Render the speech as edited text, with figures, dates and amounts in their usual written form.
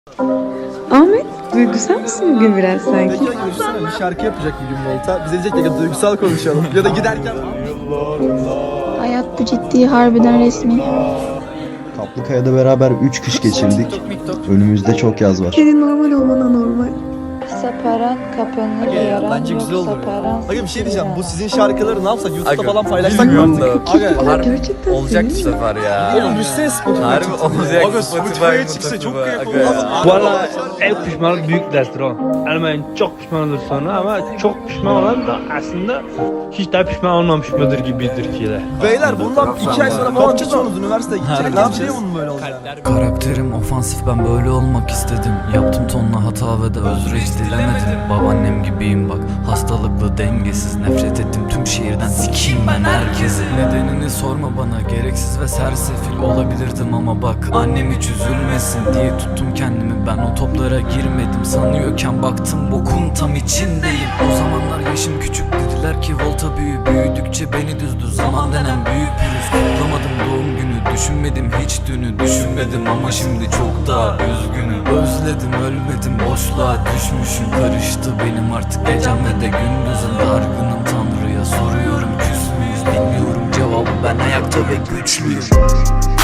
Ahmet, duygusal mısın bugün biraz sanki? Peki düşünsene bir şarkı yapacak bir gün Meyta. Bize diyecek ya duygusal konuşalım. Ya da giderken... Hayat bu ciddi harbiden resmi. Kaplıkaya'da beraber 3 kış geçirdik. Önümüzde çok yaz var. Senin normal olmana normal. Saparan kapanır yaran Bence güzel yok olur. saparan. Aga bir şey diyeceğim. Bu sizin şarkıları ne yapsak? YouTube'da Aga, falan paylaşsak mı bilmiyorum artık? da. Aga. Harbi Gerçekten olacak bu senin mi? sefer ya. Oğlum düşsene Spotify. Harbi olacak. Aga Spotify'a çıksa çok keyif olur. Valla en pişmanlık büyük derstır o. Yani ben çok pişman olur sonra ama çok pişman olan da aslında hiç de pişman olmamış mıdır gibidir ki de. Beyler bundan 2 ay sonra falan çıkıyorsunuz üniversiteye gidecek. Ne yapacağız? Bunun böyle olacak. Karakterim ofansif, ben böyle olmak istedim. Yaptım tonla hata ve de özür hiç dilemedim. Babaannem gibiyim bak, hastalıklı dengesiz. Nefret ettim tüm şehirden, sikiyim ben herkesi. Nedenini sorma bana, gereksiz ve sersefil olabilirdim ama bak annem hiç üzülmesin diye tuttum kendimi. Ben o toplara girmedim sanıyorken baktım bokun tam içindeyim. O zamanlar yaşım küçük, dediler ki volta büyüdükçe beni düzdü. Zaman denen büyük pürüz, kutlamadım doğum günü. Düşünmedim hiç dünü, düşünmedim ama şimdi çok daha üzgünüm. Özledim ölmedim, boşluğa düşmüşüm. Karıştı benim artık gecem ve de gündüzüm. Dargınım Tanrı'ya, soruyorum küs müyüz bilmiyorum cevabı, ben ayakta ve güçlüyüm.